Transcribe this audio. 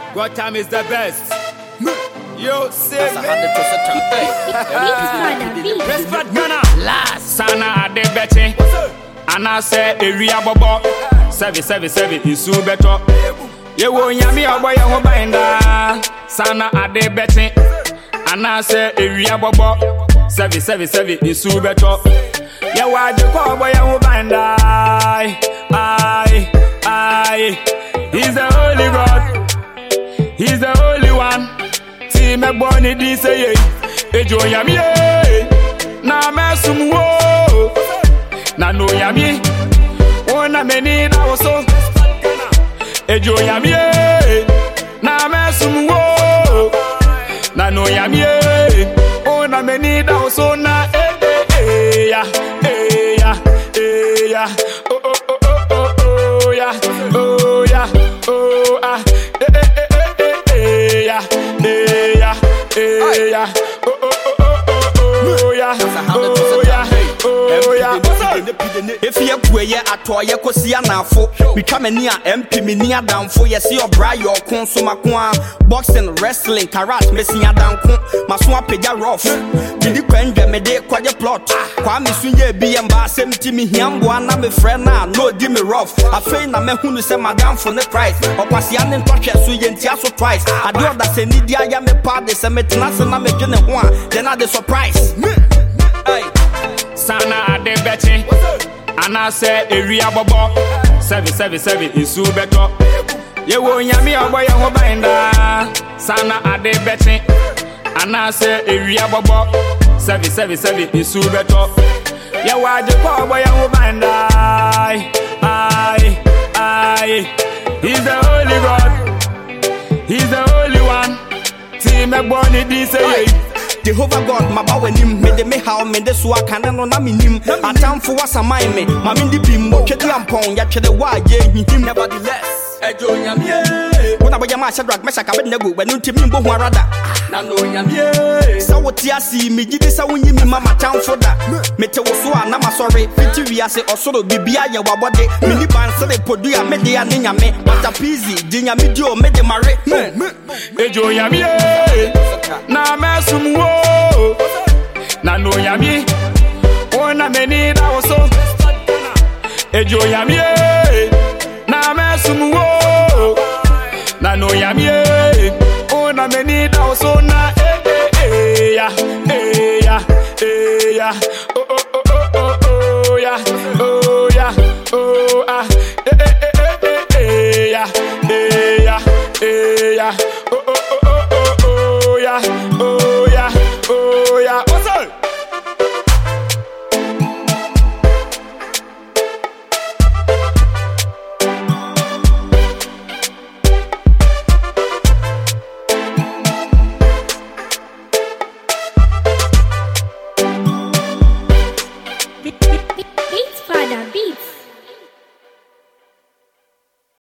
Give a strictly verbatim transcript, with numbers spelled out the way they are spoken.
God time is the best. Yo, say Respect Ghana. Last Sana Ade Betty. Anna say area bobo. Seven seven seven isu beto. Ye wo nyame oboy ho binda. Sana Ade Betty. Anna say area bobo. Seven seven seven isu beto. Ye wa de ko oboy ho binda. Aye aye. He's the only God. He's the only one. See me born in this year. Ejo yami na me sumwo. Na no yami. Ona me ni na woso. Ejo yami na me sumwo. Na no yami. Ona me ni na woso na eh eh eh ya eh ya eh ya. Oh oh oh oh oh oh ya oh ya oh ah eh eh eh eh eh ya eh ya eh ya oh oh oh oh oh ya oh ya oh ya. If you pray ato ye kosia nafo we twa mani a M P mini adamfo ye se obra your konsoma kwa boxing wrestling karate mesia danko maso apega rough didi kwandwa me de kwaje plot kwa me sunye bi ye mba asem ti mi hiambo na me friend na no di me rough afei na me hunu se madam for the price okwasia ne ntwahwe so ye ntia so twice ade oda se ni dia ya me pa de se metena se na me dwene ho a then na the surprise hey Sana Ade Betty. Anna say area bobo. Seven seven seven isu beto. Ye wo nyame oboy ho binda. Sana Ade Betty. Anna say area bobo. Seven seven seven isu beto. Ye wa de ko oboy ho binda. Aye aye. He's the only God. He's the only one. See me born in this year. Jehovah God, my bow him, me de me how me de so can no na me nim. Atamfo wasamai me, ma me di bimbo, twede ampon, ya twede wa ye him nevertheless. Ejo nyamie. Wona boya ma Shadrach Meshach Abednego, when ntimi mbo ho arada. Na no nyamie. Sa woti asi me gidi sa wonyi mi mama tamfo da. Me te wo so na ma sorry, fiti wi ase osoro bibia ye wabode. Me ni ban se podu ya me de ya nyame. Wata pizi, di nyame di o me de mare. Ejo nyamie. Na me sumwo. Na no yami. Ona me ni da woso. Ejo yami. Na me sumwo. Na no yami. Ona me ni da woso.